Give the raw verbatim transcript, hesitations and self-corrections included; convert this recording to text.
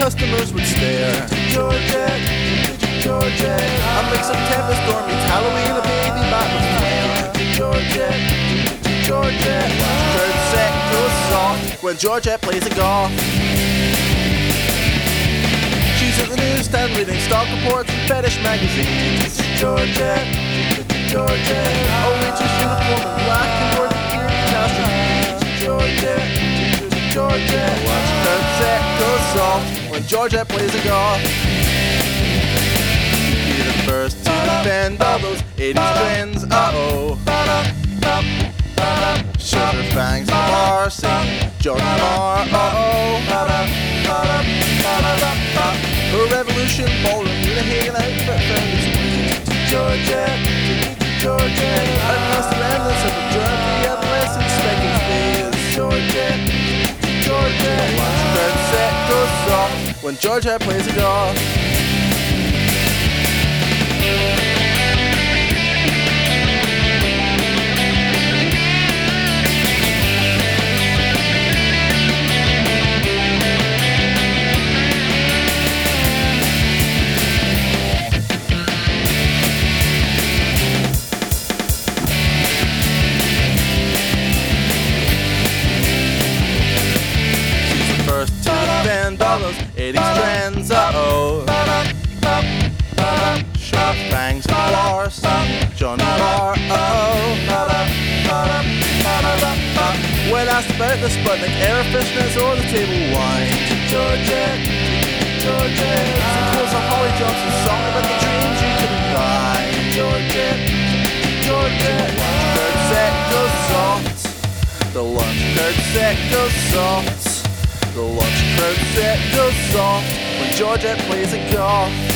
customers would stare. Georgette, Georgette. A mix of Tempest Storm meets Halloween, a baby bat with flair. Georgette, Georgette. Third set goes soft when Georgette plays a goth. She's at the newsstand reading stock reports and fetish magazines. Georgette, Georgette. A waitress uniform in black and worded gear catastrophes. Georgette, Georgette. Watch third set goes soft when Georgette plays a goth. Be the first to defend all those eighties trends. Uh-oh. Shows her fangs in the bar, sing Joan Marr. Uh-oh. Her Revolution ballroom, Nina Hagen outfit found its way to Georgette, Georgette. And lost the remnants of a drunky adolescent specking phase. Georgette, Georgette. Watch the third set goes soft when Georgette plays a goth. All those eighties trends, uh-oh. Sharp fangs and claws, Joan Marr, uh-oh. When asked about the Sputnik air fishnets or the table wine, Georgette, Georgette. Suppose a Holly Johnson song about the dreams you couldn't buy. Georgette, Georgette. Third set goes soft. The lunch third set goes soft. The lunch crowd set goes soft when Georgette plays a goth.